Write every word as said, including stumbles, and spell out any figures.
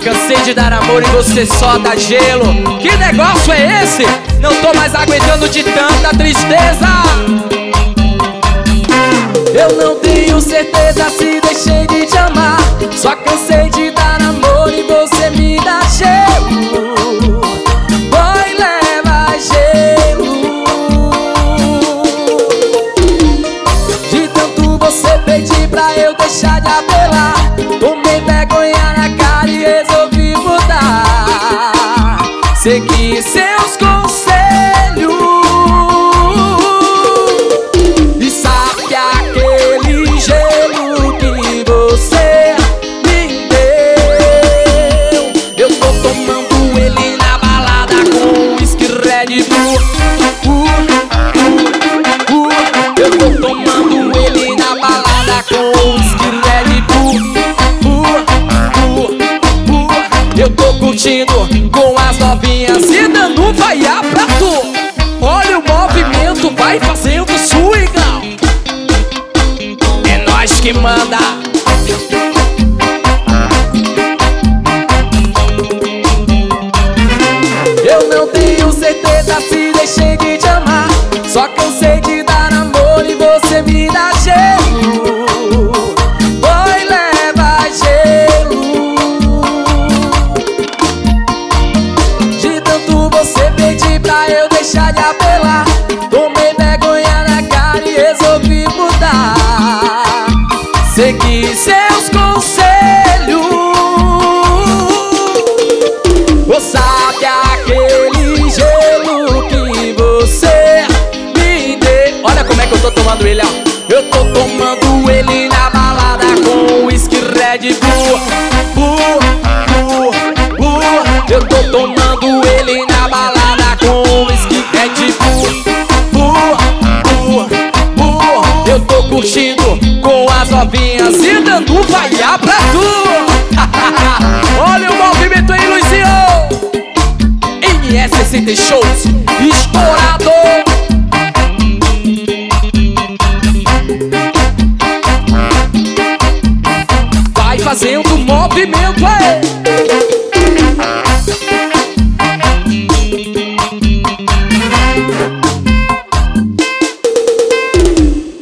cansei de dar amor e você só dá gelo. Que negócio é esse? Não tô mais aguentando de tanta tristeza. Eu não tenho certeza se deixei de te amar. Só cansei de dar amor e você me dá gelo. Boy, leva gelo. De tanto você pedir pra eu deixar de apelar, tomei vergonha na cara e resolvi mudar. Segui seus conselhos e sabe aquele gelo que você me deu. Eu tô tomando ele na balada com whisky Red Bull. uh, uh, uh. Eu tô tomando ele na balada com whisky Red Bull. uh, uh, uh. Eu tô curtindo com as novinhas e dando vaiar pra tu. Olha o movimento, vai fazendo swingão. É nós que manda. Eu não tenho certeza se deixei de te amar. Só cansei de dar amor e você me dá gelo. Boy, leva gelo. De tanto você pedir pra eu deixar de apelar, tomei vergonha na cara e resolvi mudar. Segui seus conselhos. Você sabe aquele gelo que você me deu. Olha como é que eu tô tomando ele, ó. Eu tô tomando ele na balada com whisky Red Bull. Bull, bull, bull. Eu tô tomando ele na balada com whisky Red Bull. Bull, bull, bull. Eu tô curtindo com as novinhas e dando vaiar pra tu. Olha o movimento aí, Luizinho. M S sessenta Shows, estourado. Vai fazendo movimento aí.